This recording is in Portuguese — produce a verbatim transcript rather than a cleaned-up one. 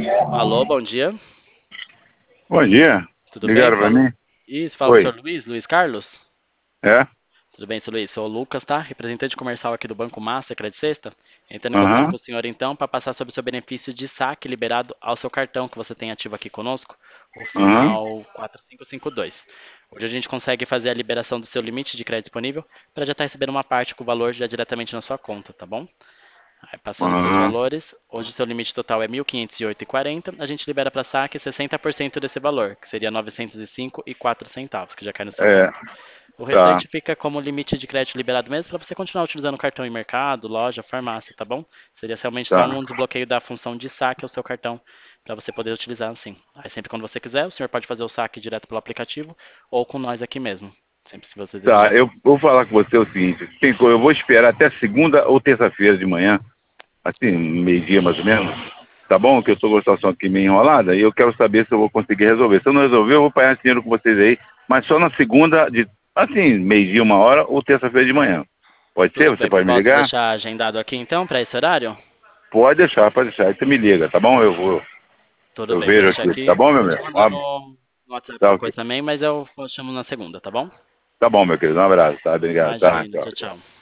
Alô, bom dia. Bom dia. Tudo bem? Ligaram para Fala... mim? Isso, fala com o Oi. senhor Luiz, Luiz Carlos? É? Tudo bem, senhor Luiz? Sou o Lucas, tá? Representante comercial aqui do Banco Master, Credit Sexta. Entrando em contato Aham. com o senhor, então, para passar sobre o seu benefício de saque liberado ao seu cartão que você tem ativo aqui conosco, o Aham. final quatro cinco cinco dois. Hoje a gente consegue fazer a liberação do seu limite de crédito disponível para já estar recebendo uma parte com o valor já diretamente na sua conta, tá bom? Aí, passando para os Aham. valores, hoje o seu limite total é mil quinhentos e oito e quarenta. A gente libera para saque sessenta por cento desse valor, que seria novecentos e cinco e quatro centavos, que já cai na sua É. conta. O Tá. restante fica como limite de crédito liberado mesmo para você continuar utilizando o cartão em mercado, loja, farmácia, tá bom? Seria realmente só Tá. um desbloqueio da função de saque ao seu cartão para você poder utilizar assim. Aí sempre quando você quiser, o senhor pode fazer o saque direto pelo aplicativo ou com nós aqui mesmo, sempre se você Tá. desejar. Eu vou falar com você o seguinte. Tem co- Eu vou esperar até segunda ou terça-feira de manhã, assim, meio-dia mais ou menos. Tá bom? Que eu estou com a situação aqui meio enrolada e eu quero saber se eu vou conseguir resolver. Se eu não resolver, eu vou pagar esse dinheiro com vocês aí, mas só na segunda, de, assim, meio-dia, uma hora ou terça-feira de manhã. Pode ser? Tudo Você bem, pode me posso ligar? deixar agendado aqui então para esse horário? Pode deixar, pode deixar. Aí você me liga, tá bom? Eu vou. Tudo Eu bem, vou vejo deixar aqui. Tá aqui. bom, meu Vou te amigo? mandar Ó, no, no WhatsApp tá, qualquer ok. coisa também, mas eu chamo na segunda, tá bom? Tá bom, meu querido. Um abraço, tá? Obrigado, tá? Imagina, Tchau, tchau, tchau. tchau.